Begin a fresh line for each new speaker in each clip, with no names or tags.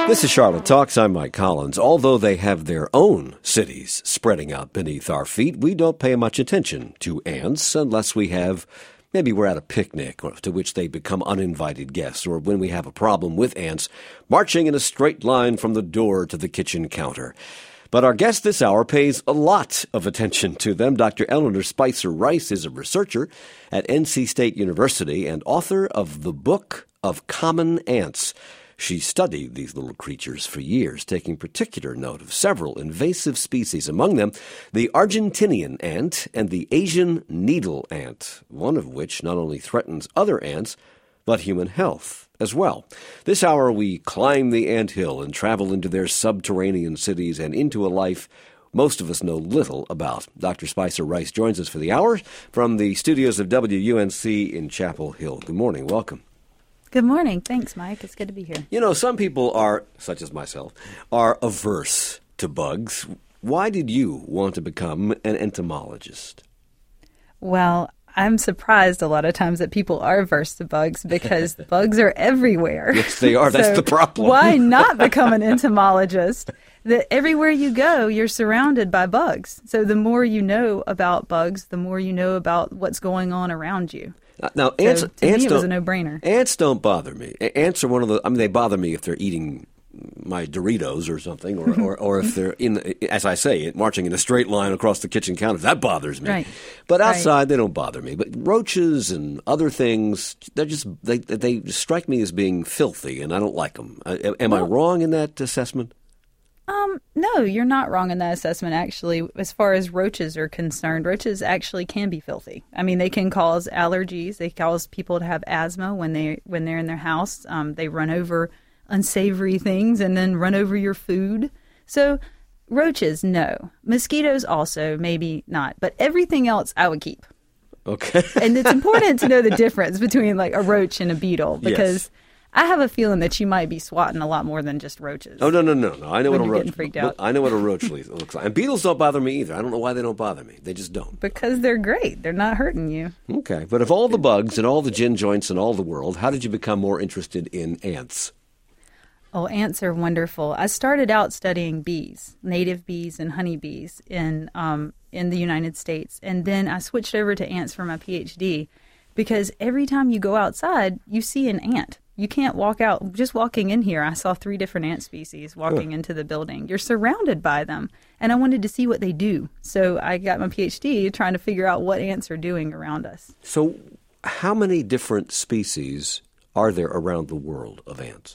This is Charlotte Talks. I'm Mike Collins. Although they have their own cities spreading out beneath our feet, we don't pay much attention to ants unless maybe we're at a picnic to which they become uninvited guests, or when we have a problem with ants marching in a straight line from the door to the kitchen counter. But our guest this hour pays a lot of attention to them. Dr. Eleanor Spicer Rice is a researcher at NC State University and author of the Book of Common Ants. She studied these little creatures for years, taking particular note of several invasive species, among them the Argentinian ant and the Asian needle ant, one of which not only threatens other ants, but human health as well. This hour we climb the anthill and travel into their subterranean cities and into a life most of us know little about. Dr. Spicer Rice joins us for the hour from the studios of WUNC in Chapel Hill. Good morning. Welcome.
Good morning. Thanks, Mike. It's good to be here.
You know, some people are, such as myself, are averse to bugs. Why did you want to become an entomologist?
Well, I'm surprised a lot of times that people are averse to bugs because bugs are everywhere.
Yes, they are. That's the problem.
Why not become an entomologist? That everywhere you go, you're surrounded by bugs. So the more you know about bugs, the more you know about what's going on around you.
Now, ants,
so to me, it was a no-brainer.
Ants don't bother me. Ants are they bother me if they're eating my Doritos or something, or if they're as I say, marching in a straight line across the kitchen counter. That bothers me.
Right.
But outside, they don't bother me. But roaches and other things, they strike me as being filthy, and I don't like them. Am I wrong in that assessment?
No, you're not wrong in that assessment, actually. As far as roaches are concerned, roaches actually can be filthy. I mean, they can cause allergies. They cause people to have asthma when they're in their house. They run over unsavory things and then run over your food. So roaches, no. Mosquitoes also, maybe not. But everything else I would keep.
Okay.
And it's important to know the difference between like a roach and a beetle because... Yes. I have a feeling that you might be swatting a lot more than just roaches.
Oh, no. I know what a roach
freaked out.
I know what a roach looks like. And beetles don't bother me either. I don't know why they don't bother me. They just don't.
Because they're great. They're not hurting you.
Okay. But of all the bugs and all the gin joints in all the world, how did you become more interested in ants?
Oh, ants are wonderful. I started out studying bees, native bees and honeybees in the United States. And then I switched over to ants for my PhD because every time you go outside, you see an ant. You can't walk out. Just walking in here, I saw 3 different ant species walking into the building. You're surrounded by them. And I wanted to see what they do. So I got my PhD trying to figure out what ants are doing around us.
So how many different species are there around the world of ants?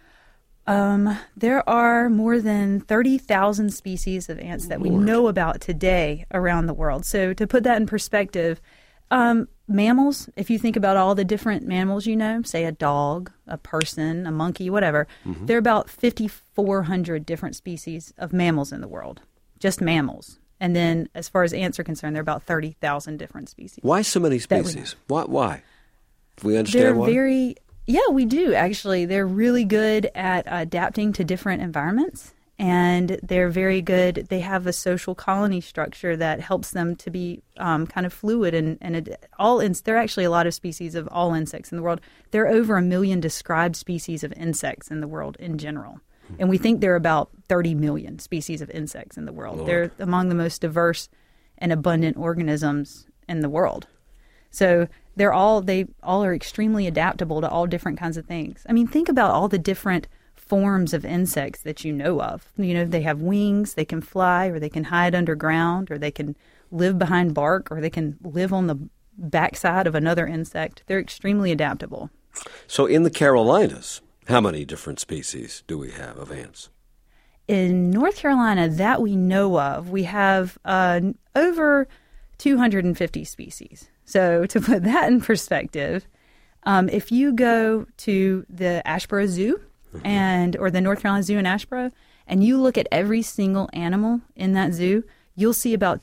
There are more than 30,000 species of ants that we know about today around the world. So to put that in perspective, mammals, if you think about all the different mammals you know, say a dog, a person, a monkey, whatever, there are about 5,400 different species of mammals in the world, just mammals. And then as far as ants are concerned, there are about 30,000 different species.
Why so many species? Why? Do we understand why?
Yeah, we do, actually. They're really good at adapting to different environments. And they're very good. They have a social colony structure that helps them to be kind of fluid. And there are actually a lot of species of all insects in the world. There are over 1 million described species of insects in the world in general. And we think there are about 30 million species of insects in the world.
Lord.
They're among the most diverse and abundant organisms in the world. So they all are extremely adaptable to all different kinds of things. I mean, think about all the different forms of insects that you know of. You know, they have wings, they can fly, or they can hide underground, or they can live behind bark, or they can live on the backside of another insect. They're extremely adaptable.
So in the Carolinas, how many different species do we have of ants?
In North Carolina, that we know of, we have over 250 species. So to put that in perspective, if you go to the Asheboro Zoo, or the North Carolina Zoo in Asheboro, and you look at every single animal in that zoo, you'll see about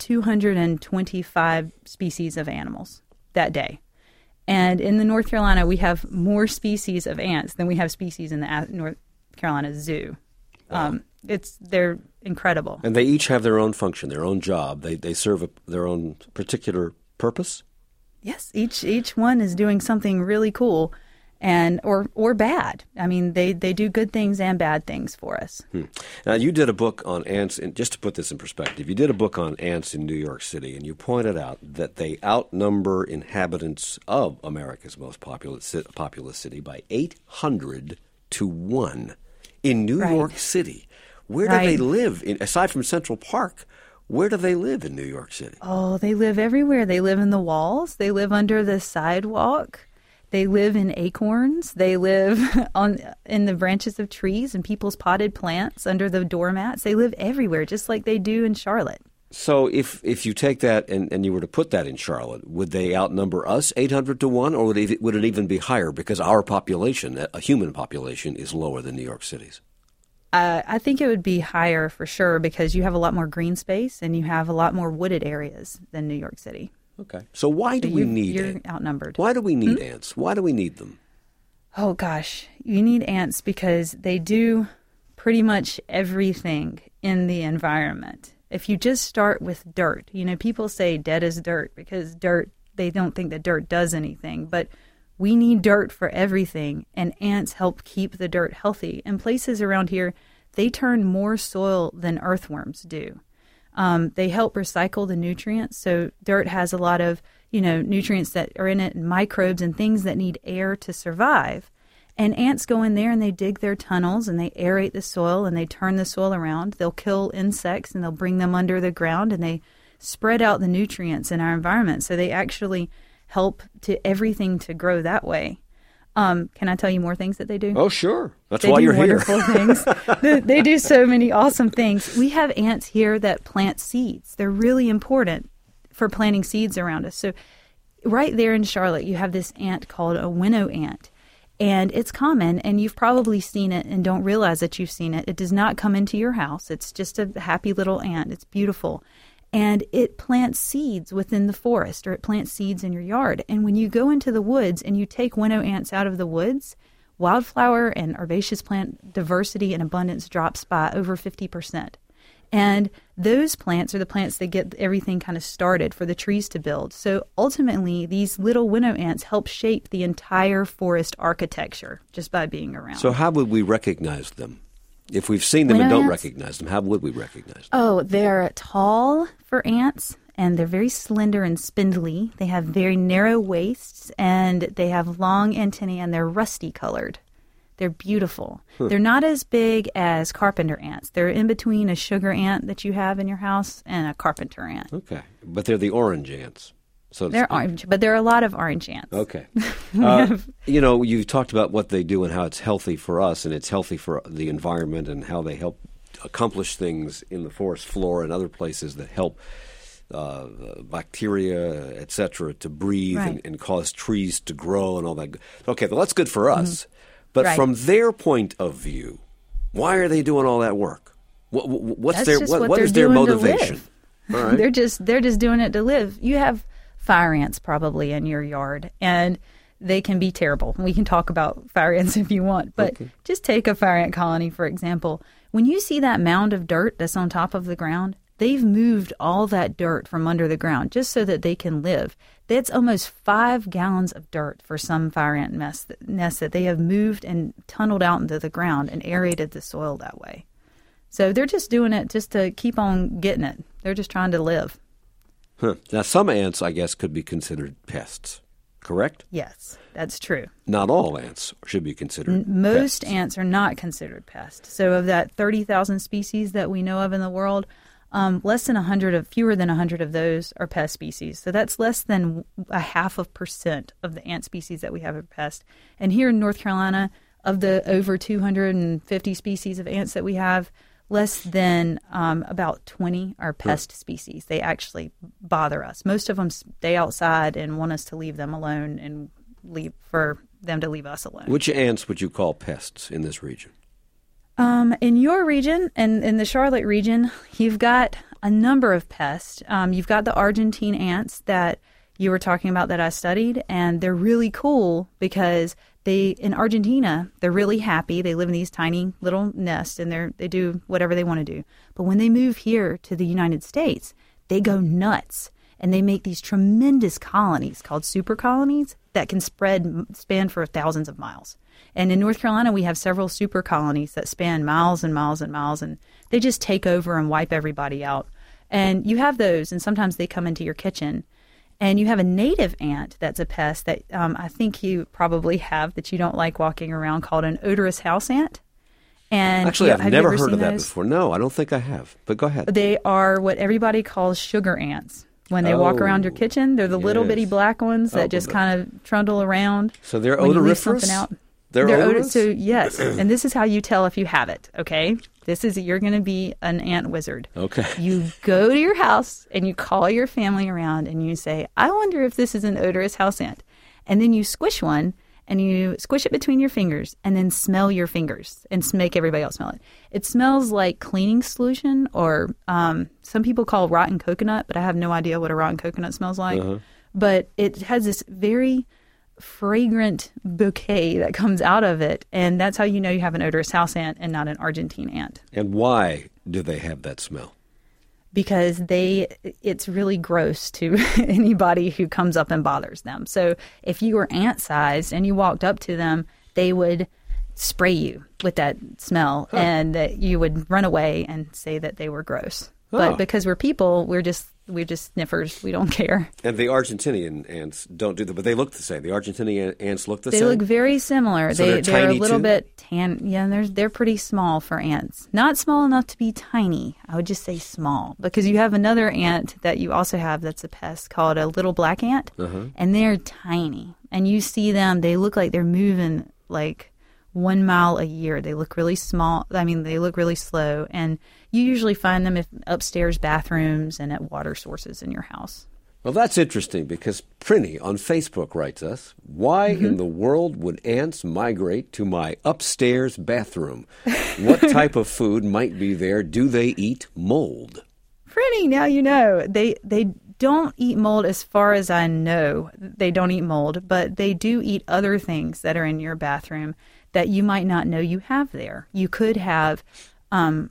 225 species of animals that day. And in the North Carolina, we have more species of ants than we have species in the North Carolina Zoo.
Wow.
They're incredible.
And they each have their own function, their own job. They serve their own particular purpose?
Yes, each one is doing something really cool. or bad. I mean, they do good things and bad things for us.
Now, you did a book on ants, and just to put this in perspective, you did a book on ants in New York City, and you pointed out that they outnumber inhabitants of America's most populous city by 800 to 1 in New York City. Where do they live? Aside from Central Park, where do they live in New York City?
Oh, they live everywhere. They live in the walls. They live under the sidewalk. They live in acorns. They live in the branches of trees and people's potted plants under the doormats. They live everywhere, just like they do in Charlotte.
So if you take that and you were to put that in Charlotte, would they outnumber us 800 to 1, or would it even be higher because our population, a human population, is lower than New York City's?
I think it would be higher for sure because you have a lot more green space and you have a lot more wooded areas than New York City.
Okay. So why do we need
You're
ants?
outnumbered.
Why do we need ants? Why do we need them?
Oh, gosh. You need ants because they do pretty much everything in the environment. If you just start with dirt, people say dead is dirt because they don't think that dirt does anything. But we need dirt for everything, and ants help keep the dirt healthy. In places around here, they turn more soil than earthworms do. They help recycle the nutrients. So dirt has a lot of, nutrients that are in it and microbes and things that need air to survive. And ants go in there and they dig their tunnels and they aerate the soil and they turn the soil around. They'll kill insects and they'll bring them under the ground and they spread out the nutrients in our environment. So they actually help to everything to grow that way. Can I tell you more things that they do?
Oh, sure. That's why you're here.
They do wonderful things. They do so many awesome things. We have ants here that plant seeds. They're really important for planting seeds around us. So right there in Charlotte, you have this ant called a winnow ant. And it's common, and you've probably seen it and don't realize that you've seen it. It does not come into your house. It's just a happy little ant. It's beautiful. And it plants seeds within the forest, or it plants seeds in your yard. And when you go into the woods and you take winnow ants out of the woods, wildflower and herbaceous plant diversity and abundance drops by over 50%. And those plants are the plants that get everything kind of started for the trees to build. So ultimately, these little winnow ants help shape the entire forest architecture just by being around.
So how would we recognize them? If we've seen them and don't recognize them, how would we recognize them?
Oh, they're tall for ants, and they're very slender and spindly. They have very narrow waists, and they have long antennae, and they're rusty colored. They're beautiful. They're not as big as carpenter ants. They're in between a sugar ant that you have in your house and a carpenter ant.
Okay. But they're the orange ants. So
they're orange, but there are a lot of orange ants.
Okay. You talked about what they do and how it's healthy for us and it's healthy for the environment and how they help accomplish things in the forest floor and other places that help bacteria, et cetera, to breathe and cause trees to grow and all that. Okay, well, that's good for us. Mm-hmm. But from their point of view, why are they doing all that work? What is their motivation? All right.
They're just doing it to live. You have fire ants probably in your yard, and they can be terrible. We can talk about fire ants if you want, but just take a fire ant colony, for example. When you see that mound of dirt that's on top of the ground, they've moved all that dirt from under the ground just so that they can live. That's almost 5 gallons of dirt for some fire ant nests that they have moved and tunneled out into the ground and aerated the soil that way. So they're just doing it just to keep on getting it. They're just trying to live.
Huh. Now, some ants, I guess, could be considered pests, correct?
Yes, that's true.
Not all ants should be considered
Most
pests.
ants are not considered pests. So of that 30,000 species that we know of in the world, fewer than 100 of those are pest species. So that's less than 0.5% of the ant species that we have are pests. And here in North Carolina, of the over 250 species of ants that we have, less than about 20 are pest species. They actually bother us. Most of them stay outside and want us to leave them alone and for them to leave us alone.
Which ants would you call pests in this region?
In your region, and in the Charlotte region, you've got a number of pests. You've got the Argentine ants that you were talking about that I studied, and they're really cool because in Argentina, they're really happy. They live in these tiny little nests, and they do whatever they want to do. But when they move here to the United States, they go nuts. and they make these tremendous colonies called super colonies that can span for thousands of miles. And in North Carolina, we have several super colonies that span miles and miles and miles, and they just take over and wipe everybody out. And you have those, and sometimes they come into your kitchen. And you have a native ant that's a pest that I think you probably have that you don't like walking around, called an odorous house ant. And
actually, I've never heard of that
those?
before. No, I don't think I have. But go ahead.
They are what everybody calls sugar ants. When they walk around your kitchen, they're the little bitty black ones that just kind of trundle around.
So they're odoriferous? They're odorous?
So yes, and this is how you tell if you have it, okay? You're going to be an ant wizard.
Okay.
You go to your house and you call your family around and you say, I wonder if this is an odorous house ant. And then you squish one and you squish it between your fingers and then smell your fingers and make everybody else smell it. It smells like cleaning solution, or some people call rotten coconut, but I have no idea what a rotten coconut smells like. Uh-huh. But it has this very fragrant bouquet that comes out of it, and that's how you know you have an odorous house ant and not an Argentine ant.
And why do they have that smell?
Because it's really gross to anybody who comes up and bothers them. So if you were ant-sized and you walked up to them, they would spray you with that smell, and you would run away and say that they were gross. But because we're people, we're just sniffers. We don't care.
And the Argentinian ants don't do that, but they look the same. The Argentinian ants look the same?
They look very similar.
So
they're a little
too?
bit tan. Yeah, they're pretty small for ants. Not small enough to be tiny. I would just say small, because you have another ant that you also have that's a pest called a little black ant, and they're tiny. And you see them, they look like they're moving like 1 mile a year. They look really small. I mean, they look really slow. And you usually find them in upstairs bathrooms and at water sources in your house.
Well, that's interesting, because Prinny on Facebook writes us, why in the world would ants migrate to my upstairs bathroom? What type of food might be there? Do they eat mold?
Prinny, now you know. They don't eat mold as far as I know. They don't eat mold, but they do eat other things that are in your bathroom that you might not know you have there. You could have, I'm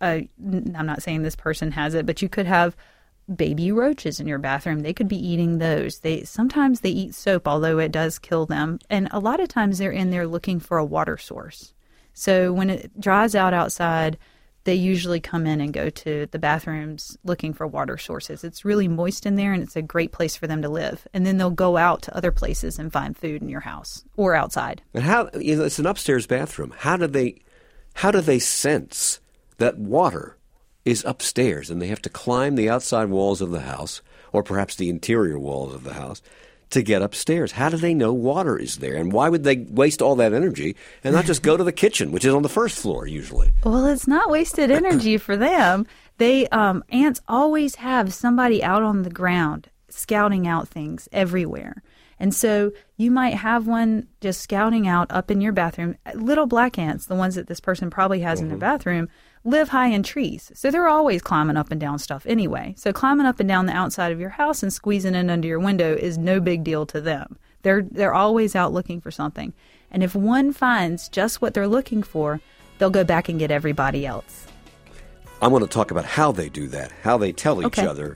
not saying this person has it, but you could have baby roaches in your bathroom. They could be eating those. Sometimes they eat soap, although it does kill them. And a lot of times they're in there looking for a water source. So when it dries out outside, they usually come in and go to the bathrooms looking for water sources. It's really moist in there, and it's a great place for them to live. And then they'll go out to other places and find food in your house or outside.
And it's an upstairs bathroom. How do they sense that water is upstairs and they have to climb the outside walls of the house, or perhaps the interior walls of the house, to get upstairs? How do they know water is there? And why would they waste all that energy and not just go to the kitchen, which is on the first floor usually?
Well, it's not wasted energy for them. Ants always have somebody out on the ground scouting out things everywhere. And so you might have one just scouting out up in your bathroom. Little black ants, the ones that this person probably has in their bathroom, live high in trees. So they're always climbing up and down stuff anyway. So climbing up and down the outside of your house and squeezing in under your window is no big deal to them. They're always out looking for something. And if one finds just what they're looking for, they'll go back and get everybody else.
I want to talk about how they do that, how they tell each other,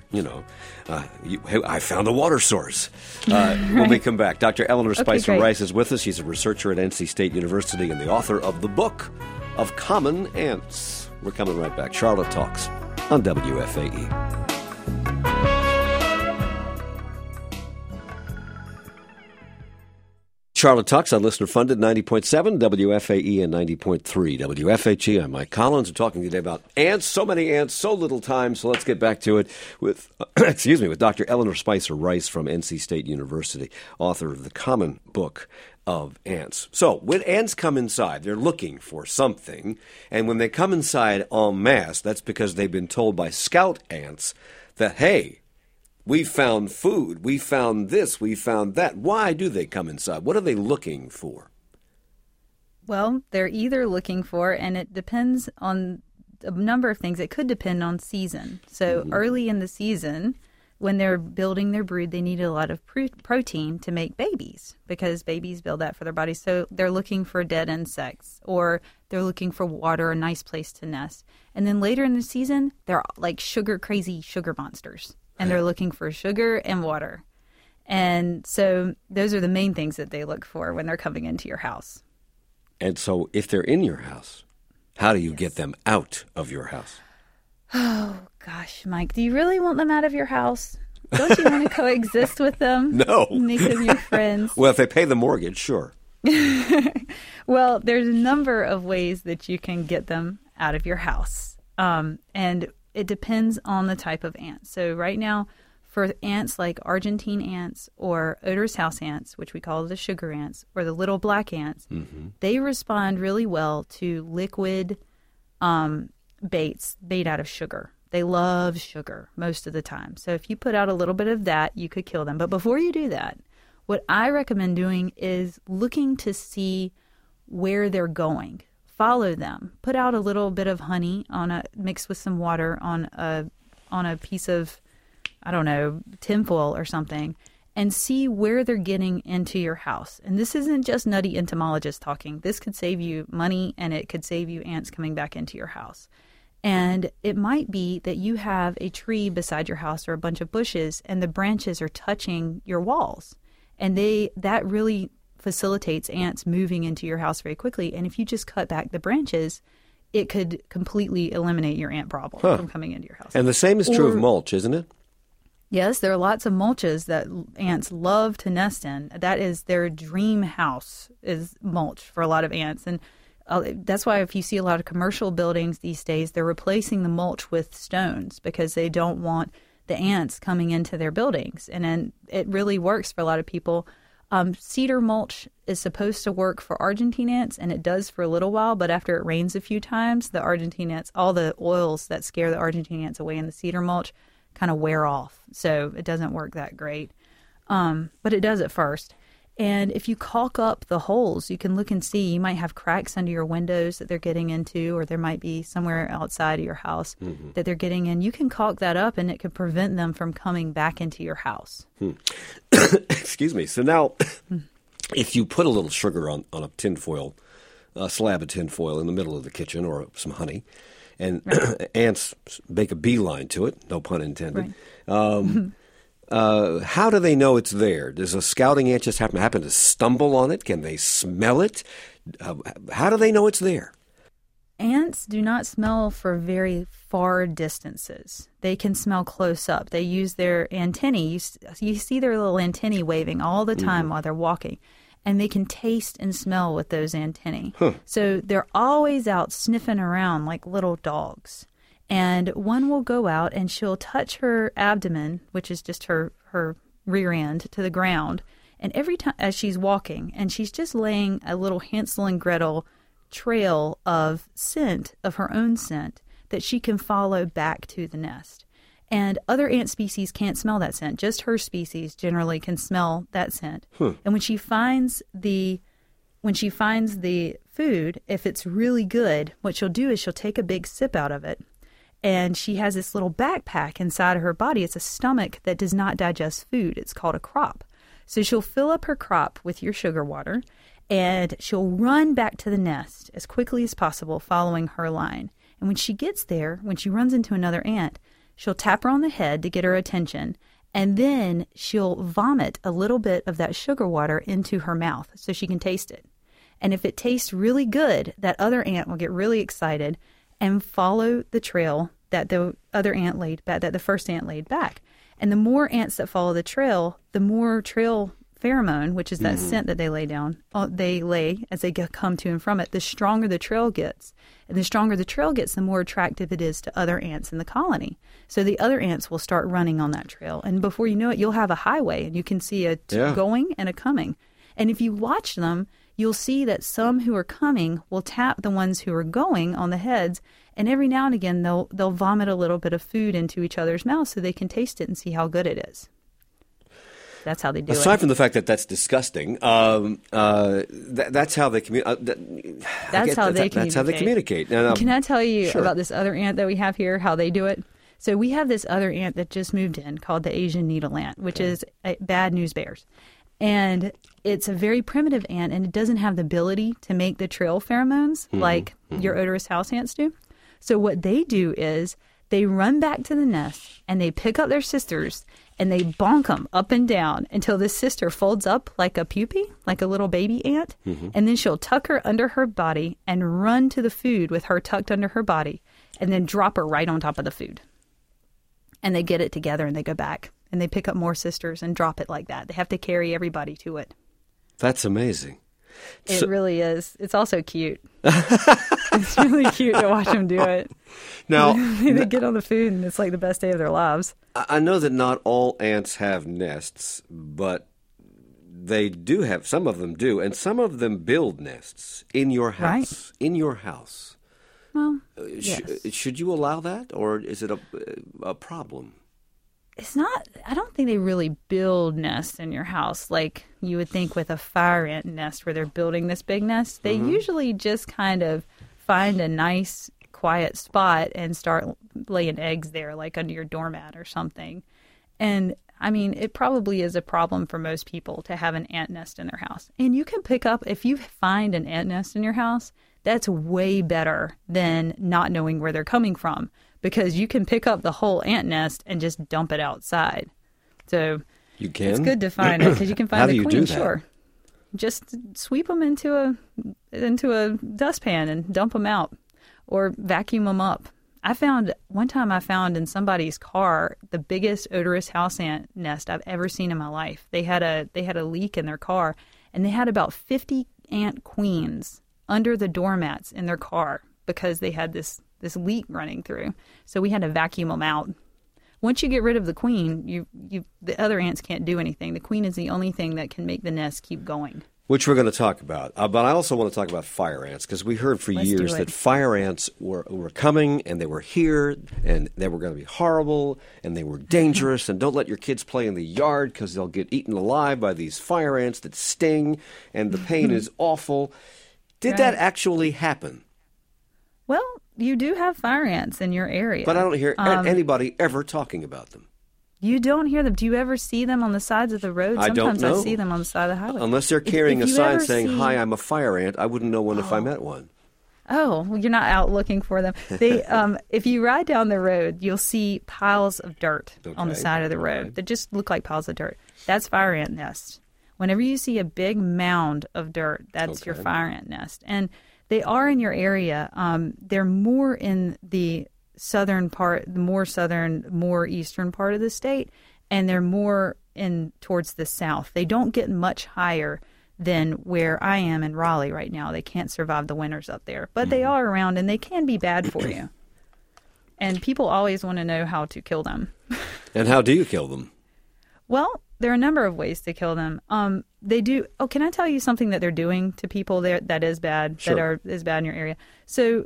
I found a water source. When we come back, Dr. Eleanor Spicer Rice is with us. She's a researcher at NC State University and the author of the book of Common Ants. We're coming right back. Charlotte Talks on WFAE. Charlotte Talks on listener-funded 90.7 WFAE and 90.3 WFHE. I'm Mike Collins. We're talking today about ants. So many ants, so little time. So let's get back to it with, with Dr. Eleanor Spicer Rice from NC State University, author of the Common Book of Ants. So when ants come inside, they're looking for something. And when they come inside en masse, that's because they've been told by scout ants that, hey, we found food, we found this, we found that. Why do they come inside? What are they looking for?
Well, they're either looking for, and it depends on a number of things. It could depend on season. So early in the season, when they're building their brood, they need a lot of protein to make babies, because babies build that for their bodies. So they're looking for dead insects, or they're looking for water, a nice place to nest. And then later in the season, they're like crazy sugar monsters. and they're looking for sugar and water. And so those are the main things that they look for when they're coming into your house.
And so if they're in your house, how do you get them out of your house?
Oh, gosh, Mike, do you really want them out of your house? Don't you want to coexist with them?
No.
Make them your friends?
Well, if they pay the mortgage, sure.
Well, there's a number of ways that you can get them out of your house. And it depends on the type of ant. So right now, for ants like Argentine ants or odorous house ants, which we call the sugar ants, or the little black ants, they respond really well to liquid baits made out of sugar. They love sugar most of the time. So if you put out a little bit of that, you could kill them. But before you do that, what I recommend doing is looking to see where they're going. Follow them. Put out a little bit of honey mixed with some water on a piece of, I don't know, tinfoil or something, and see where they're getting into your house. And this isn't just nutty entomologists talking. This could save you money, and it could save you ants coming back into your house. And it might be that you have a tree beside your house or a bunch of bushes, and the branches are touching your walls. And that really facilitates ants moving into your house very quickly. And if you just cut back the branches, it could completely eliminate your ant problem from coming into your house.
And the same is true of mulch, isn't it?
Yes, there are lots of mulches that ants love to nest in. That is their dream house, is mulch for a lot of ants. And that's why if you see a lot of commercial buildings these days, they're replacing the mulch with stones because they don't want the ants coming into their buildings. And then it really works for a lot of people. Cedar mulch is supposed to work for Argentine ants, and it does for a little while, but after it rains a few times, the Argentine ants, all the oils that scare the Argentine ants away in the cedar mulch kind of wear off. So it doesn't work that great. But it does at first. And if you caulk up the holes, you can look and see. You might have cracks under your windows that they're getting into, or there might be somewhere outside of your house that they're getting in. You can caulk that up, and it can prevent them from coming back into your house.
Excuse me. So now, if you put a little sugar on a tinfoil, a slab of tinfoil in the middle of the kitchen, or some honey, and ants make a beeline to it, no pun intended, how do they know it's there? Does a scouting ant just happen to stumble on it? Can they smell it? How do they know it's there?
Ants do not smell for very far distances. They can smell close up. They use their antennae. You see their little antennae waving all the time while they're walking. And they can taste and smell with those antennae. So they're always out sniffing around like little dogs. And one will go out and she'll touch her abdomen, which is just her rear end, to the ground. And every time as she's walking, and she's just laying a little Hansel and Gretel trail of scent, of her own scent, that she can follow back to the nest. And other ant species can't smell that scent. Just her species generally can smell that scent. And when she finds the food, if it's really good, what she'll do is she'll take a big sip out of it. And she has this little backpack inside of her body. It's a stomach that does not digest food. It's called a crop. So she'll fill up her crop with your sugar water, and she'll run back to the nest as quickly as possible, following her line. And when she gets there, when she runs into another ant, she'll tap her on the head to get her attention, and then she'll vomit a little bit of that sugar water into her mouth so she can taste it. And if it tastes really good, that other ant will get really excited and follow the trail that the other ant laid back, that the first ant laid back. And the more ants that follow the trail, the more trail pheromone, which is that scent that they lay as they come to and from it, the stronger the trail gets. And the stronger the trail gets, the more attractive it is to other ants in the colony. So the other ants will start running on that trail. And before you know it, you'll have a highway, and you can see a going and a coming. And if you watch them, you'll see that some who are coming will tap the ones who are going on the heads, and every now and again they'll vomit a little bit of food into each other's mouths so they can taste it and see how good it is. That's how they do it.
Aside from the fact that that's disgusting, that's how they communicate. That's how they communicate.
Can I tell you about this other ant that we have here, how they do it? So we have this other ant that just moved in called the Asian needle ant, which is bad news bears. And it's a very primitive ant, and it doesn't have the ability to make the trail pheromones like your odorous house ants do. So what they do is They run back to the nest and they pick up their sisters and they bonk them up and down until the sister folds up like a pupae, like a little baby ant. Mm-hmm. And then she'll tuck her under her body and run to the food with her tucked under her body and then drop her right on top of the food. And they get it together and they go back and they pick up more sisters and drop it like that. They have to carry everybody to it.
That's amazing.
It really is. It's also cute. It's really cute to watch them do it.
Now,
they get on the food and it's like the best day of their lives.
I know that not all ants have nests, but they do have, some of them do, and some of them build nests in your house. Right. In your house.
Well, yes.
Should you allow that, or is it a problem?
It's not, I don't think they really build nests in your house like you would think with a fire ant nest where they're building this big nest. They usually just kind of find a nice, quiet spot and start laying eggs there, like under your doormat or something. And, I mean, it probably is a problem for most people to have an ant nest in their house. And you can pick up, if you find an ant nest in your house, that's way better than not knowing where they're coming from. Because you can pick up the whole ant nest and just dump it outside. So
you can?
It's good to find it because you can find the queen.
Do that?
Sure, just sweep them into a dustpan and dump them out, or vacuum them up. One time I found in somebody's car the biggest odorous house ant nest I've ever seen in my life. They had a leak in their car, and they had about 50 ant queens under the doormats in their car because they had this leak running through. So we had to vacuum them out. Once you get rid of the queen, the other ants can't do anything. The queen is the only thing that can make the nest keep going.
Which we're going to talk about. But I also want to talk about fire ants, because we heard for years that fire ants were coming, and they were here, and they were going to be horrible, and they were dangerous, and don't let your kids play in the yard because they'll get eaten alive by these fire ants that sting, and the pain is awful. Did that actually happen?
Well, you do have fire ants in your area.
But I don't hear anybody ever talking about them.
You don't hear them. Do you ever see them on the sides of the road?
I don't know.
Sometimes I see them on the side of the highway.
Unless they're carrying a sign saying, "Hi, I'm a fire ant," I wouldn't know one if I met one.
Oh, well, you're not out looking for them. They, if you ride down the road, you'll see piles of dirt on the side of the road that just look like piles of dirt. That's fire ant nests. Whenever you see a big mound of dirt, that's your fire ant nest. And they are in your area. They're more in the southern part, more eastern part of the state, and they're more in towards the south. They don't get much higher than where I am in Raleigh right now. They can't survive the winters up there, but they are around, and they can be bad for you. And people always want to know how to kill them.
And how do you kill them?
Well, there are a number of ways to kill them. They do. Oh, can I tell you something that they're doing to people there that is bad, is bad in your area? So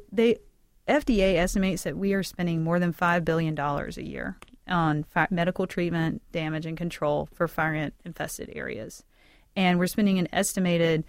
FDA estimates that we are spending more than $5 billion a year on medical treatment, damage, and control for fire ant infested areas. And we're spending an estimated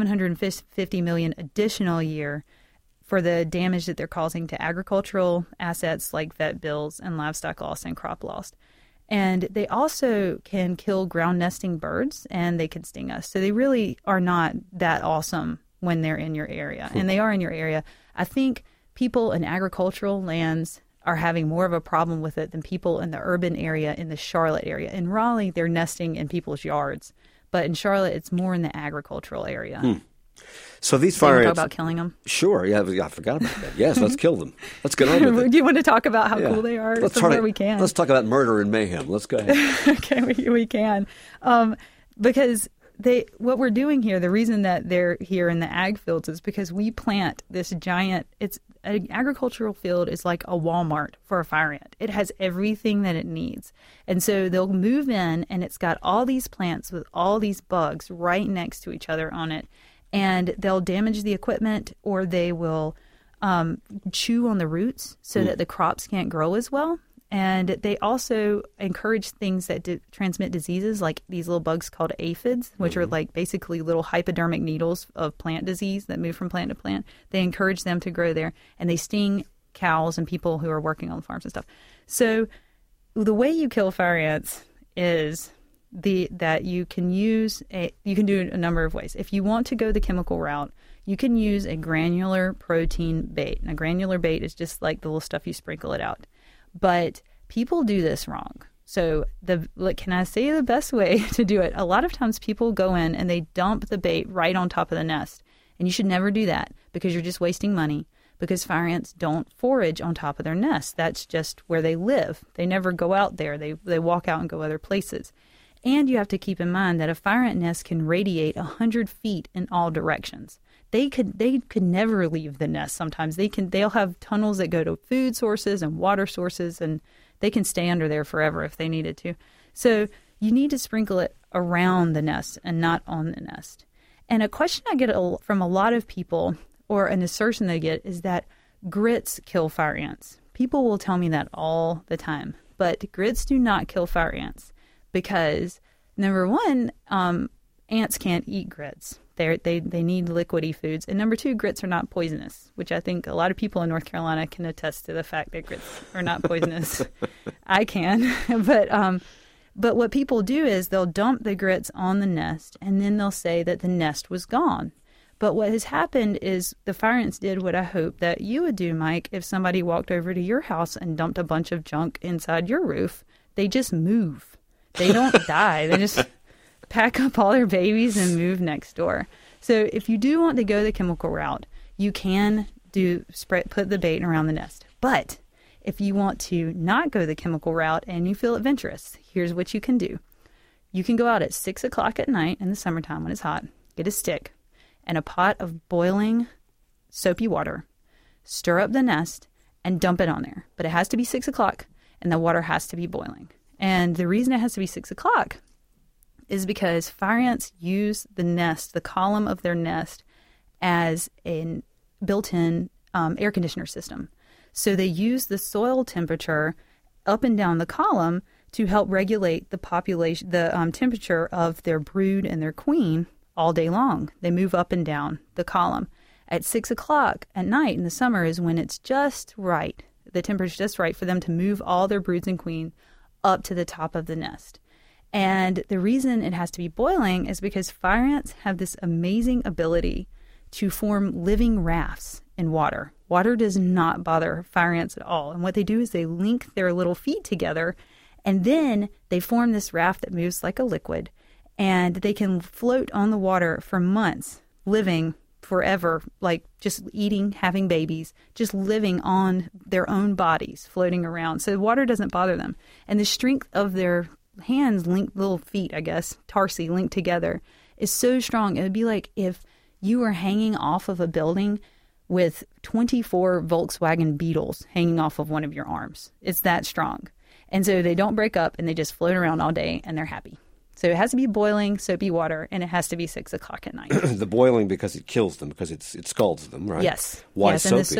$750 million additional a year for the damage that they're causing to agricultural assets like vet bills and livestock loss and crop loss. And they also can kill ground nesting birds, and they can sting us. So they really are not that awesome when they're in your area. And they are in your area. I think people in agricultural lands are having more of a problem with it than people in the urban area, in the Charlotte area. In Raleigh, they're nesting in people's yards. But in Charlotte, it's more in the agricultural area.
So these fire ants...
talk about killing them?
Sure. Yeah, I forgot about that. Yes, let's kill them. Let's get on with it.
Do you want to talk about how cool they are? We can.
Let's talk about murder and mayhem. Let's go ahead.
Okay, we can. Because what we're doing here, the reason that they're here in the ag fields is because we plant this giant... An agricultural field is like a Walmart for a fire ant. It has everything that it needs. And so they'll move in, and it's got all these plants with all these bugs right next to each other on it. And they'll damage the equipment, or they will chew on the roots so that the crops can't grow as well. And they also encourage things that transmit diseases, like these little bugs called aphids, which are like basically little hypodermic needles of plant disease that move from plant to plant. They encourage them to grow there, and they sting cows and people who are working on farms and stuff. So the way you kill fire ants is that you can do a number of ways. If you want to go the chemical route, you can use a granular protein bait. And a granular bait is just like the little stuff you sprinkle it out. But people do this wrong. So can I say the best way to do it? A lot of times people go in and they dump the bait right on top of the nest. And you should never do that because you're just wasting money, because fire ants don't forage on top of their nest. That's just where they live. They never go out there. They walk out and go other places. And you have to keep in mind that a fire ant nest can radiate 100 feet in all directions. They could never leave the nest. Sometimes they'll have tunnels that go to food sources and water sources, and they can stay under there forever if they needed to. So you need to sprinkle it around the nest and not on the nest. And a question I get from a lot of people, or an assertion they get, is that grits kill fire ants. People will tell me that all the time. But grits do not kill fire ants because, number one, ants can't eat grits. They need liquidy foods. And number two, grits are not poisonous, which I think a lot of people in North Carolina can attest to the fact that grits are not poisonous. I can. But what people do is they'll dump the grits on the nest, and then they'll say that the nest was gone. But what has happened is the fire ants did what I hope that you would do, Mike, if somebody walked over to your house and dumped a bunch of junk inside your roof. They just move. They don't die. They just pack up all their babies and move next door. So if you do want to go the chemical route, you can put the bait around the nest. But if you want to not go the chemical route and you feel adventurous, here's what you can do. You can go out at 6 o'clock at night in the summertime when it's hot, get a stick and a pot of boiling soapy water, stir up the nest, and dump it on there. But it has to be 6 o'clock, and the water has to be boiling. And the reason it has to be 6 o'clock is because fire ants use the nest, the column of their nest, as a built-in air conditioner system. So they use the soil temperature up and down the column to help regulate the population, the temperature of their brood and their queen all day long. They move up and down the column. At 6 o'clock at night in the summer is when it's just right. The temperature's just right for them to move all their broods and queen up to the top of the nest. And the reason it has to be boiling is because fire ants have this amazing ability to form living rafts in water. Water does not bother fire ants at all. And what they do is they link their little feet together, and then they form this raft that moves like a liquid. And they can float on the water for months, living forever, like just eating, having babies, just living on their own bodies, floating around. So water doesn't bother them. And the strength of their hands, little feet, I guess, tarsi linked together, is so strong. It would be like if you were hanging off of a building with 24 Volkswagen Beetles hanging off of one of your arms. It's that strong. And so they don't break up, and they just float around all day, and they're happy. So it has to be boiling, soapy water, and it has to be 6 o'clock at night.
The boiling because it kills them, because it scalds them, right?
Yes.
Why
yes,
soapy?
And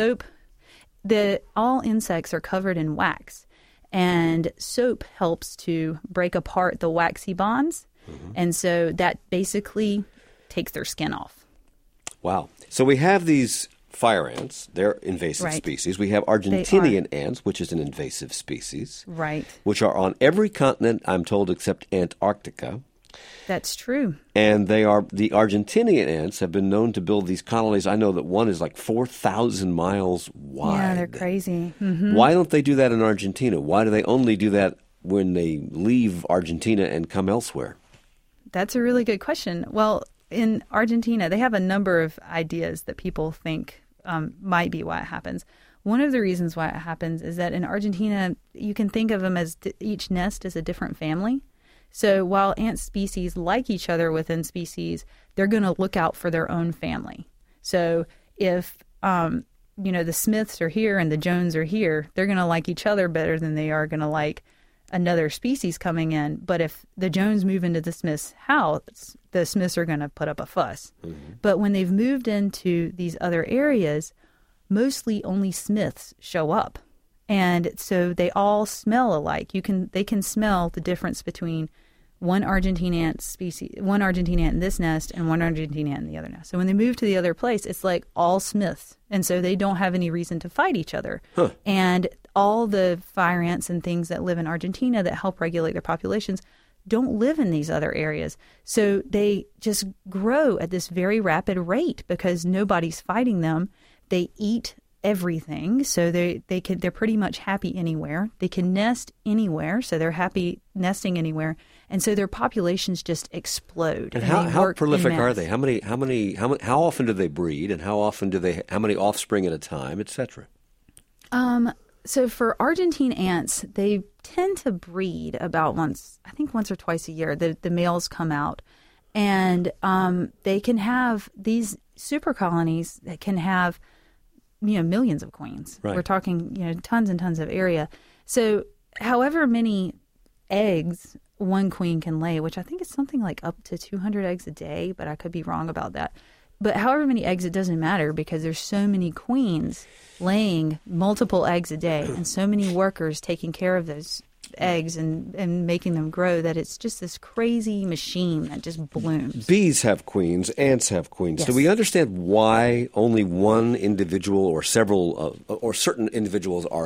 the soap, all insects are covered in wax. And soap helps to break apart the waxy bonds. Mm-hmm. And so that basically takes their skin off.
Wow. So we have these fire ants. They're invasive species. We have Argentinian ants, which is an invasive species.
Right.
Which are on every continent, I'm told, except Antarctica.
That's true.
And the Argentinian ants have been known to build these colonies. I know that one is like 4,000 miles wide.
Yeah, they're crazy. Mm-hmm.
Why don't they do that in Argentina? Why do they only do that when they leave Argentina and come elsewhere?
That's a really good question. Well, in Argentina, they have a number of ideas that people think might be why it happens. One of the reasons why it happens is that in Argentina, you can think of them as each nest is a different family. So while ant species like each other within species, they're going to look out for their own family. So if, the Smiths are here and the Jones are here, they're going to like each other better than they are going to like another species coming in. But if the Jones move into the Smith's house, the Smiths are going to put up a fuss. Mm-hmm. But when they've moved into these other areas, mostly only Smiths show up. And so they all smell alike. They can smell the difference between one Argentine ant in this nest and one Argentine ant in the other nest. So when they move to the other place, it's like all Smiths. And so they don't have any reason to fight each other. Huh. And all the fire ants and things that live in Argentina that help regulate their populations don't live in these other areas. So they just grow at this very rapid rate because nobody's fighting them. They eat everything. So they're pretty much happy anywhere. They can nest anywhere, so they're happy nesting anywhere. And so their populations just explode.
And how prolific are they? How often do they breed, and how many offspring at a time, etc.?
So for Argentine ants, they tend to breed about once or twice a year. The males come out, and they can have these super colonies that can have millions of queens.
Right.
We're talking tons and tons of area. So however many eggs one queen can lay, which I think is something like up to 200 eggs a day, but I could be wrong about that. But however many eggs, it doesn't matter because there's so many queens laying multiple eggs a day and so many workers taking care of those eggs and making them grow that it's just this crazy machine that just blooms.
Bees have queens, ants have queens.
Yes.
Do we understand why only one individual or several or certain individuals are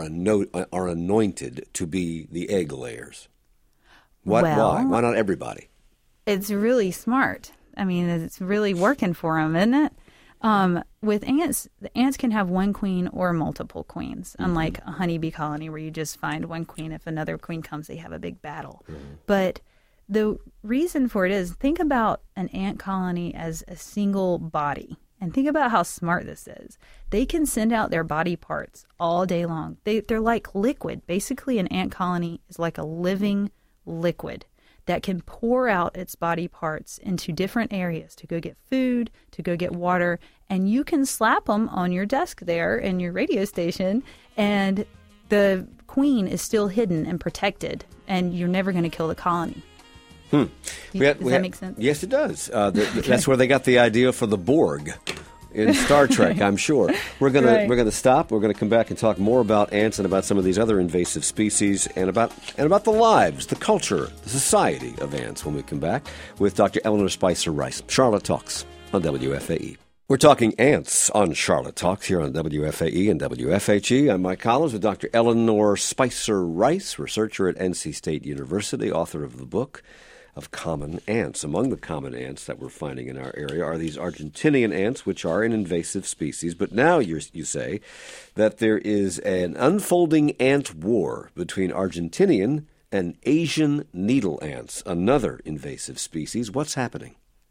anointed to be the egg layers? Why? Why not everybody?
It's really smart. I mean, it's really working for them, isn't it? With ants, the ants can have one queen or multiple queens, unlike a honeybee colony where you just find one queen. If another queen comes, they have a big battle. But the reason for it is, think about an ant colony as a single body. And think about how smart this is. They can send out their body parts all day long. They're like liquid. Basically, an ant colony is like a living liquid that can pour out its body parts into different areas to go get food, to go get water, and you can slap them on your desk there in your radio station, and the queen is still hidden and protected, and you're never going to kill the colony. Does that make sense?
Yes, it does. That's where they got the idea for the Borg in Star Trek, I'm sure. We're gonna stop. We're gonna come back and talk more about ants and about some of these other invasive species and about the lives, the culture, the society of ants when we come back with Dr. Eleanor Spicer Rice. Charlotte Talks on WFAE. We're talking ants on Charlotte Talks here on WFAE and WFHE. I'm Mike Collins with Dr. Eleanor Spicer Rice, researcher at NC State University, author of the book of common ants. Among the common ants that we're finding in our area are these Argentinian ants, which are an invasive species. But now you say that there is an unfolding ant war between Argentinian and Asian needle ants, another invasive species. What's happening?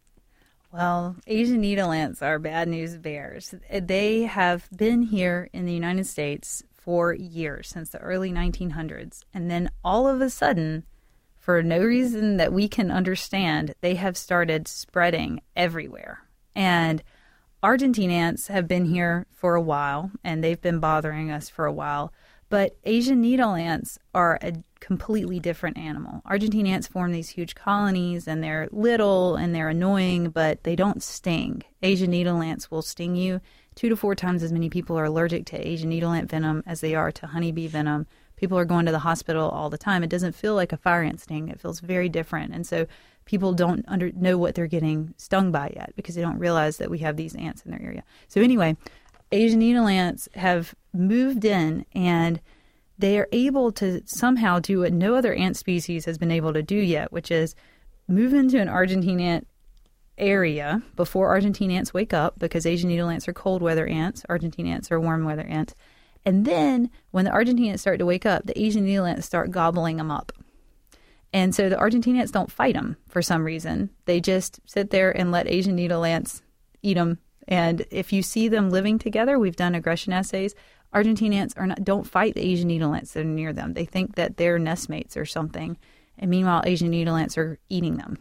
Well, Asian needle ants are bad news bears. They have been here in the United States for years, since the early 1900s. And then all of a sudden, for no reason that we can understand, they have started spreading everywhere. And Argentine ants have been here for a while, and they've been bothering us for a while. But Asian needle ants are a completely different animal. Argentine ants form these huge colonies, and they're little and they're annoying, but they don't sting. Asian needle ants will sting you. 2 to 4 times as many people are allergic to Asian needle ant venom as they are to honeybee venom. People are going to the hospital all the time. It doesn't feel like a fire ant sting. It feels very different. And so people don't know what they're getting stung by yet because they don't realize that we have these ants in their area. So anyway, Asian needle ants have moved in, and they are able to somehow do what no other ant species has been able to do yet, which is move into an Argentine ant area before Argentine ants wake up, because Asian needle ants are cold weather ants. Argentine ants are warm weather ants. And then when the Argentine ants start to wake up, the Asian needle ants start gobbling them up. And so the Argentine ants don't fight them for some reason. They just sit there and let Asian needle ants eat them. And if you see them living together, we've done aggression assays, Argentine ants don't fight the Asian needle ants that are near them. They think that they're nestmates or something. And meanwhile, Asian needle ants are eating them.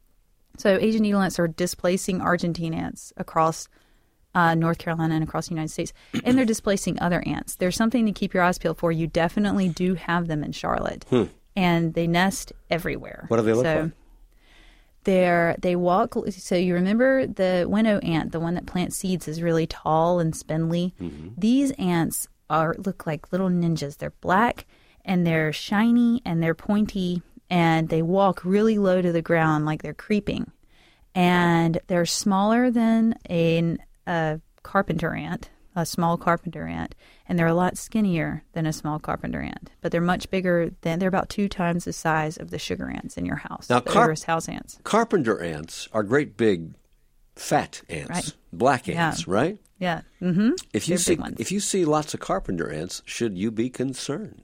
So Asian needle ants are displacing Argentine ants across North Carolina and across the United States, and they're displacing other ants. There's something to keep your eyes peeled for. You definitely do have them in Charlotte, and they nest everywhere.
What do they look like?
They walk. So you remember the winnow ant, the one that plants seeds, is really tall and spindly. Mm-hmm. These ants look like little ninjas. They're black and they're shiny and they're pointy, and they walk really low to the ground like they're creeping. And they're smaller than a carpenter ant, a small carpenter ant, and they're a lot skinnier than a small carpenter ant. But they're much bigger they're about 2 times the size of the sugar ants in your house.
Now,
the house ants.
Carpenter ants are great big fat ants.
Right.
Black ants, right?
Yeah. Mm-hmm.
If you see lots of carpenter ants, should you be concerned?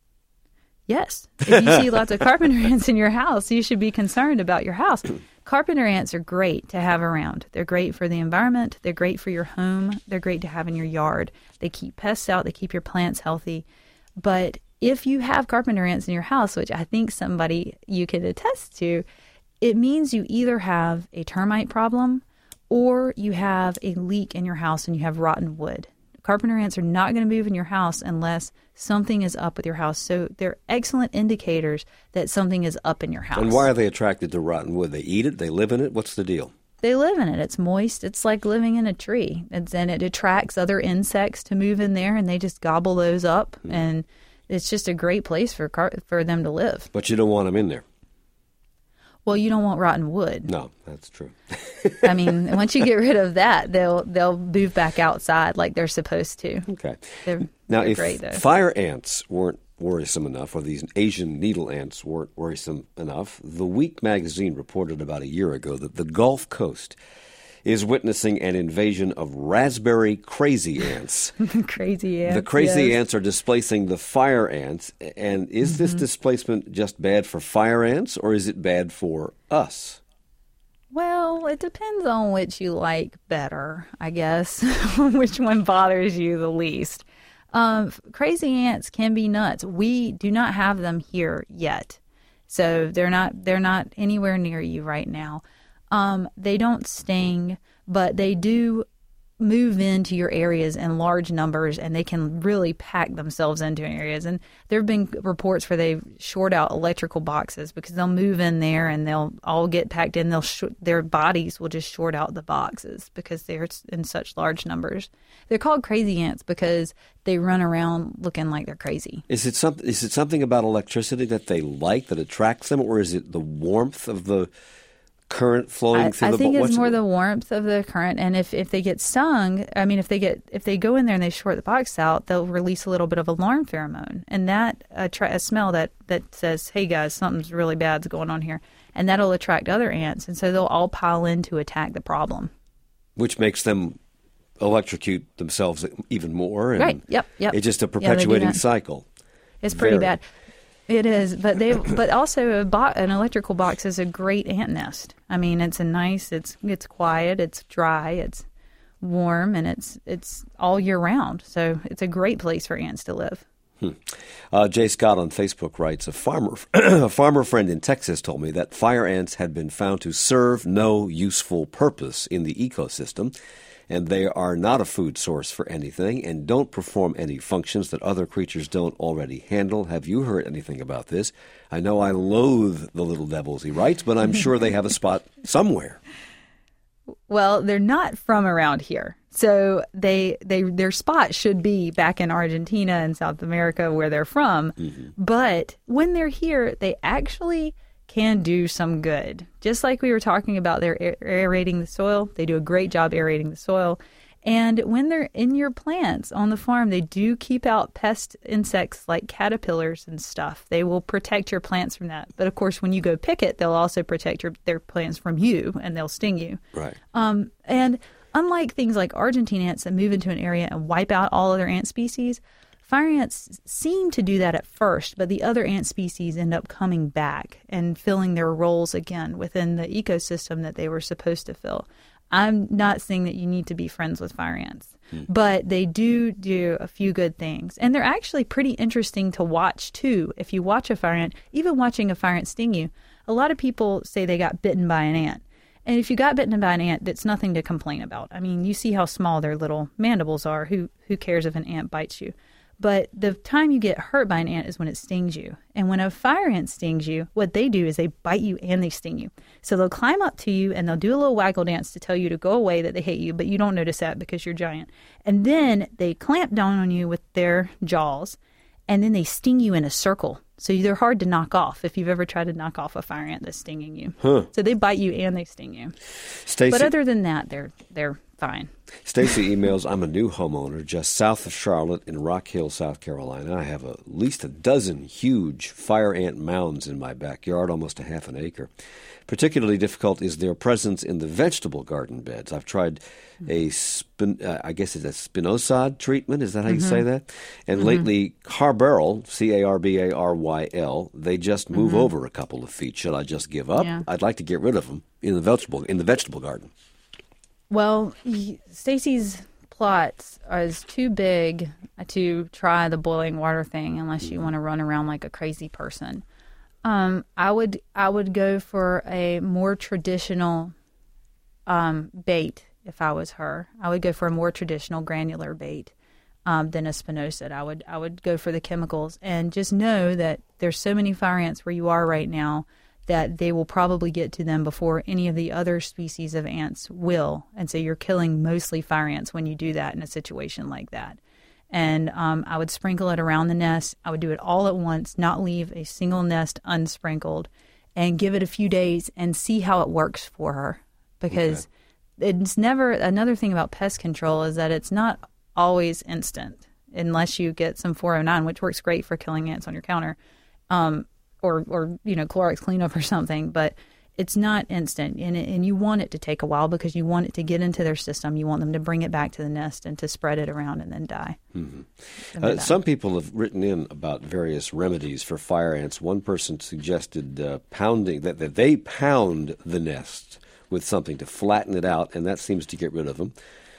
Yes. If you see lots of carpenter ants in your house, you should be concerned about your house. Carpenter ants are great to have around. They're great for the environment. They're great for your home. They're great to have in your yard. They keep pests out. They keep your plants healthy. But if you have carpenter ants in your house, which I think somebody you could attest to, it means you either have a termite problem or you have a leak in your house and you have rotten wood. Carpenter ants are not going to move in your house unless something is up with your house. So they're excellent indicators that something is up in your house.
And why are they attracted to rotten wood? They eat it? They live in it? What's the deal?
They live in it. It's moist. It's like living in a tree. And it attracts other insects to move in there, and they just gobble those up. And it's just a great place for them to live.
But you don't want them in there.
Well, you don't want rotten wood.
No, that's true.
I mean, once you get rid of that, they'll move back outside like they're supposed to.
Okay.
They're
if
great, though.
Fire ants weren't worrisome enough, or these Asian needle ants weren't worrisome enough, The Week magazine reported about a year ago that the Gulf Coast is witnessing an invasion of raspberry crazy ants.
Crazy ants.
The crazy ants are displacing the fire ants. And is this displacement just bad for fire ants, or is it bad for us?
Well, it depends on which you like better, I guess, which one bothers you the least. Crazy ants can be nuts. We do not have them here yet, so they're not anywhere near you right now. They don't sting, but they do move into your areas in large numbers, and they can really pack themselves into areas. And there have been reports where they short out electrical boxes because they'll move in there and they'll all get packed in. Their bodies will just short out the boxes because they're in such large numbers. They're called crazy ants because they run around looking like they're crazy.
Is it something about electricity that they like that attracts them, or is it the warmth of the current flowing through the
I think it's more the warmth of the current, and if they get stung, I mean, if they go in there and they short the box out, they'll release a little bit of alarm pheromone, and that a smell that says, "Hey guys, something's really bad's going on here," and that'll attract other ants, and so they'll all pile in to attack the problem,
which makes them electrocute themselves even more. And
right? Yep.
It's just a perpetuating cycle.
It's pretty bad. It is, but also an electrical box is a great ant nest. I mean, it's it's quiet, it's dry, it's warm, and it's all year round. So it's a great place for ants to live.
Jay Scott on Facebook writes, a farmer friend in Texas told me that fire ants had been found to serve no useful purpose in the ecosystem, and they are not a food source for anything and don't perform any functions that other creatures don't already handle. Have you heard anything about this? I know I loathe the little devils, he writes, but I'm sure they have a spot somewhere.
Well, they're not from around here. So their spot should be back in Argentina and South America where they're from. Mm-hmm. But when they're here, they actually can do some good. Just like we were talking about, they're aerating the soil. They do a great job aerating the soil. And when they're in your plants on the farm, they do keep out pest insects like caterpillars and stuff. They will protect your plants from that. But of course, when you go pick it, they'll also protect their plants from you, and they'll sting you.
Right.
And unlike things like Argentine ants that move into an area and wipe out all other ant species, fire ants seem to do that at first, but the other ant species end up coming back and filling their roles again within the ecosystem that they were supposed to fill. I'm not saying that you need to be friends with fire ants, but they do a few good things. And they're actually pretty interesting to watch, too. If you watch a fire ant, even watching a fire ant sting you, a lot of people say they got bitten by an ant. And if you got bitten by an ant, that's nothing to complain about. I mean, you see how small their little mandibles are. Who cares if an ant bites you? But the time you get hurt by an ant is when it stings you. And when a fire ant stings you, what they do is they bite you and they sting you. So they'll climb up to you and they'll do a little waggle dance to tell you to go away, that they hate you, but you don't notice that because you're giant. And then they clamp down on you with their jaws, and then they sting you in a circle. So they're hard to knock off if you've ever tried to knock off a fire ant that's stinging you.
Huh.
So they bite you and they sting you.
Stacey,
but other than that, they're fine.
Stacy emails, I'm a new homeowner just south of Charlotte in Rock Hill, South Carolina. I have at least a dozen huge fire ant mounds in my backyard, almost a half an acre. Particularly difficult is their presence in the vegetable garden beds. I've tried I guess it's a spinosad treatment. Is that how you say that? And lately, Carbaryl, Carbaryl, they just move over a couple of feet. Should I just give up?
Yeah.
I'd like to get rid of them in the vegetable garden.
Well, Stacy's plot is too big to try the boiling water thing unless you want to run around like a crazy person. I would go for a more traditional bait if I was her. I would go for a more traditional granular bait than a spinosad. I would go for the chemicals and just know that there's so many fire ants where you are right now that they will probably get to them before any of the other species of ants will. And so you're killing mostly fire ants when you do that in a situation like that. And I would sprinkle it around the nest. I would do it all at once, not leave a single nest unsprinkled, and give it a few days and see how it works for her. Because it's never, another thing about pest control is that it's not always instant unless you get some 409, which works great for killing ants on your counter, or Clorox cleanup or something. But it's not instant, and you want it to take a while because you want it to get into their system. You want them to bring it back to the nest and to spread it around and then die.
Mm-hmm. Some people have written in about various remedies for fire ants. One person suggested pounding, that they pound the nest with something to flatten it out, and that seems to get rid of them.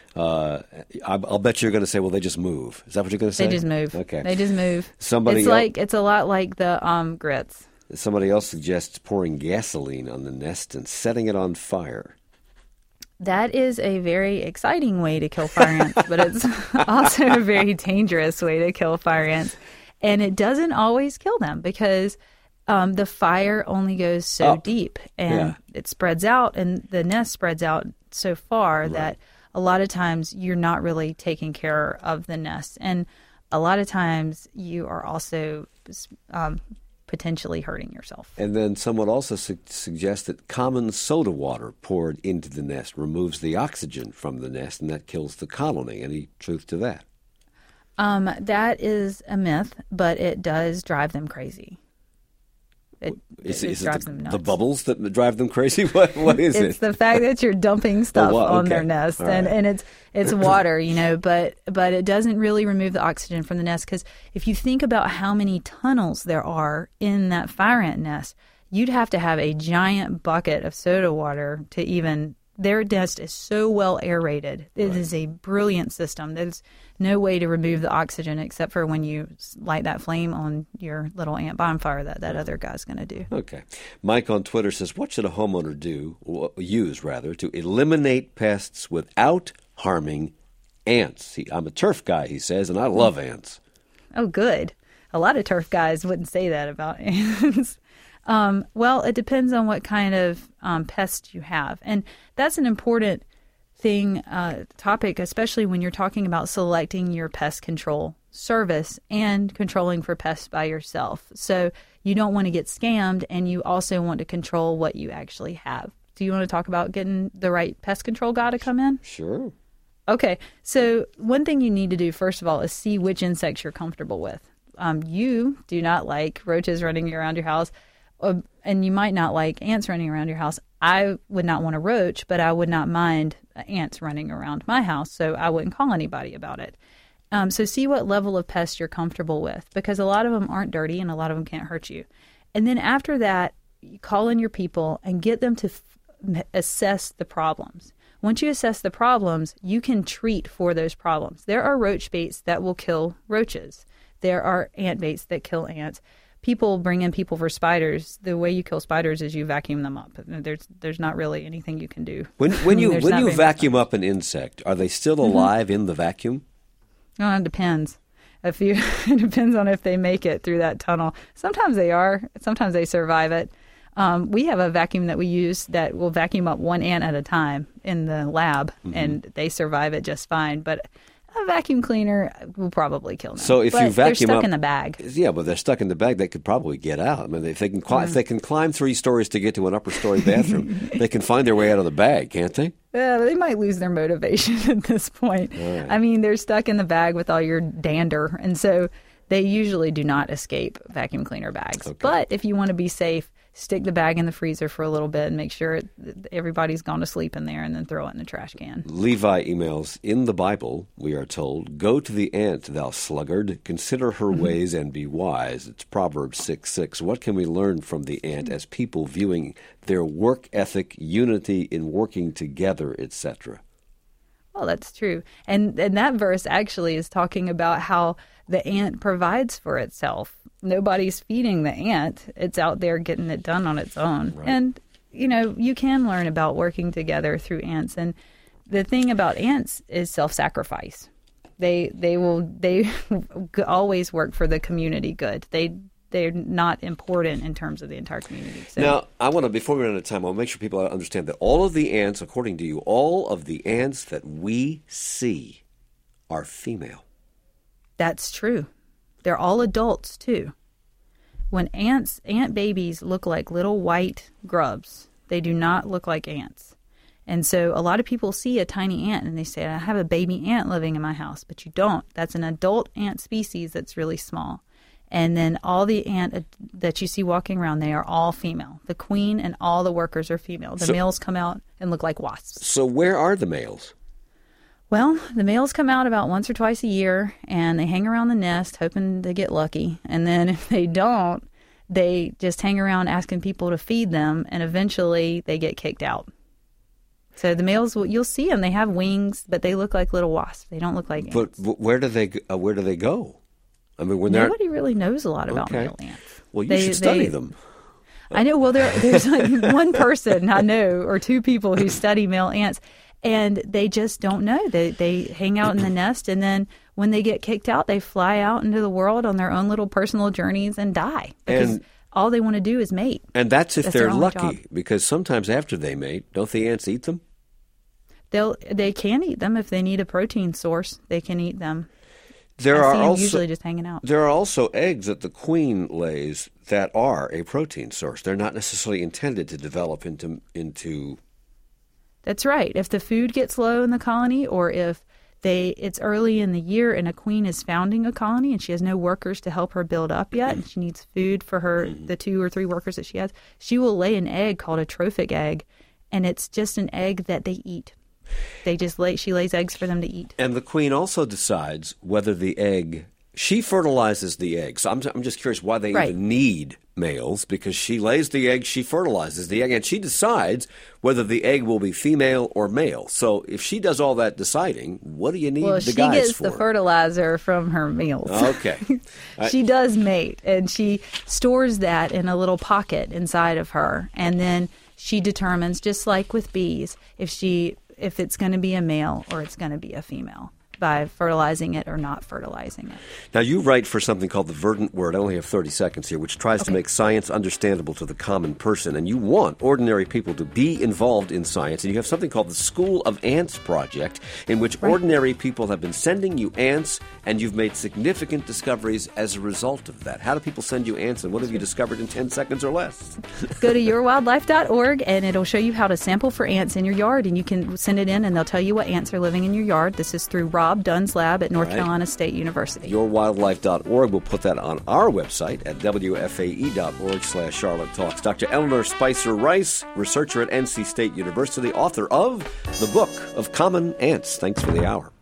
I'll bet you're going to say, well, they just move. Is that what you're going to say?
They just move.
Okay.
They just move. It's a lot like the grits.
Somebody else suggests pouring gasoline on the nest and setting it on fire.
That is a very exciting way to kill fire ants, but it's also a very dangerous way to kill fire ants. And it doesn't always kill them because the fire only goes so deep and it spreads out, and the nest spreads out so far that a lot of times you're not really taking care of the nest. And a lot of times you are also potentially hurting yourself.
And then someone also suggests that common soda water poured into the nest removes the oxygen from the nest, and that kills the colony. Any truth to that?
That is a myth, but it does drive them crazy. It drives them nuts.
The bubbles that drive them crazy? What is it?
It's the fact that you're dumping stuff on their nest,
right.
and it's water, but it doesn't really remove the oxygen from the nest, because if you think about how many tunnels there are in that fire ant nest, you'd have to have a giant bucket of soda water to even. Their nest is so well aerated. It is a brilliant system. There's no way to remove the oxygen except for when you light that flame on your little ant bonfire that other guy's going to do.
Okay. Mike on Twitter says, what should a homeowner use to eliminate pests without harming ants? I'm a turf guy, he says, and I love ants.
Oh, good. A lot of turf guys wouldn't say that about ants. Well, it depends on what kind of pest you have. And that's an important topic, especially when you're talking about selecting your pest control service and controlling for pests by yourself. So you don't want to get scammed, and you also want to control what you actually have. Do you want to talk about getting the right pest control guy to come in?
Sure.
Okay. So one thing you need to do, first of all, is see which insects you're comfortable with. You do not like roaches running around your house. And you might not like ants running around your house. I would not want a roach, but I would not mind ants running around my house, so I wouldn't call anybody about it. So see what level of pest you're comfortable with, because a lot of them aren't dirty and a lot of them can't hurt you. And then after that, you call in your people and get them to assess the problems. Once you assess the problems, you can treat for those problems. There are roach baits that will kill roaches. There are ant baits that kill ants. People bring in people for spiders. The way you kill spiders is you vacuum them up. There's not really anything you can do.
When you vacuum up an insect, are they still alive in the vacuum?
No, it depends. It depends on if they make it through that tunnel. Sometimes they are. Sometimes they survive it. We have a vacuum that we use that will vacuum up one ant at a time in the lab, and they survive it just fine. But A vacuum cleaner will probably kill them.
So if you vacuum
they're stuck
up,
in the bag.
Yeah, but they're stuck in the bag. They could probably get out. I mean, if they can climb 3 stories to get to an upper story bathroom, they can find their way out of the bag, can't they?
Yeah, they might lose their motivation at this point.
Right.
I mean, they're stuck in the bag with all your dander, and so they usually do not escape vacuum cleaner bags.
Okay.
But if you want to be safe, stick the bag in the freezer for a little bit and make sure everybody's gone to sleep in there, and then throw it in the trash can.
Levi emails, in the Bible, we are told, go to the ant, thou sluggard, consider her ways and be wise. It's Proverbs 6:6. What can we learn from the ant as people viewing their work ethic, unity in working together, etc.?
Well, that's true. And that verse actually is talking about how the ant provides for itself. Nobody's feeding the ant. It's out there getting it done on its own.
Right.
And, you can learn about working together through ants. And the thing about ants is self-sacrifice. They always work for the community good. They're not important in terms of the entire community. So.
Now, I want to, before we run out of time, I want to make sure people understand that all of the ants, according to you, all of the ants that we see are female.
That's true. They're all adults, too. When ant babies look like little white grubs, they do not look like ants. And so a lot of people see a tiny ant and they say, I have a baby ant living in my house, but you don't. That's an adult ant species that's really small. And then all the ant that you see walking around, they are all female. The queen and all the workers are female. The males come out and look like wasps.
So where are the males?
Well, the males come out about once or twice a year, and they hang around the nest hoping to get lucky. And then if they don't, they just hang around asking people to feed them, and eventually they get kicked out. So the males, you'll see them. They have wings, but they look like little wasps. They don't look like ants.
But where do they go? I mean, when
nobody really knows a lot about male ants.
Well, you should study them.
I know. Well, there's like one person I know, or 2 people who study male ants. And they just don't know. They hang out in the nest, and then when they get kicked out, they fly out into the world on their own little personal journeys and die. Because all they want to do is mate.
And that's if they're lucky,
job.
because sometimes after they mate, don't the ants eat them?
They can eat them if they need a protein source. They can eat them.
There are also
usually just hanging out.
There are also eggs that the queen lays that are a protein source. They're not necessarily intended to develop into.
That's right. If the food gets low in the colony, or if it's early in the year and a queen is founding a colony and she has no workers to help her build up yet, and she needs food for the 2 or 3 workers that she has, she will lay an egg called a trophic egg, and it's just an egg that they eat. She lays eggs for them to eat.
And the queen also decides whether the egg, she fertilizes the egg. So I'm just curious why they even need males, because she lays the egg, she fertilizes the egg, and she decides whether the egg will be female or male. So if she does all that deciding, what do you need the guys for?
Well, she gets the fertilizer from her meals.
Okay.
She does mate, and she stores that in a little pocket inside of her. And then she determines, just like with bees, if it's going to be a male or it's going to be a female, by fertilizing it or not fertilizing it.
Now, you write for something called The Verdant Word. I only have 30 seconds here, which tries to make science understandable to the common person. And you want ordinary people to be involved in science. And you have something called the School of Ants Project, in which ordinary people have been sending you ants, and you've made significant discoveries as a result of that. How do people send you ants, and what have you discovered in 10 seconds or less?
Go to yourwildlife.org, and it'll show you how to sample for ants in your yard. And you can send it in, and they'll tell you what ants are living in your yard. This is through Rob Dunn's lab at North Carolina State University.
Yourwildlife.org. We'll put that on our website at wfae.org/Charlotte Talks. Dr. Eleanor Spicer Rice, researcher at NC State University, author of The Book of Common Ants. Thanks for the hour.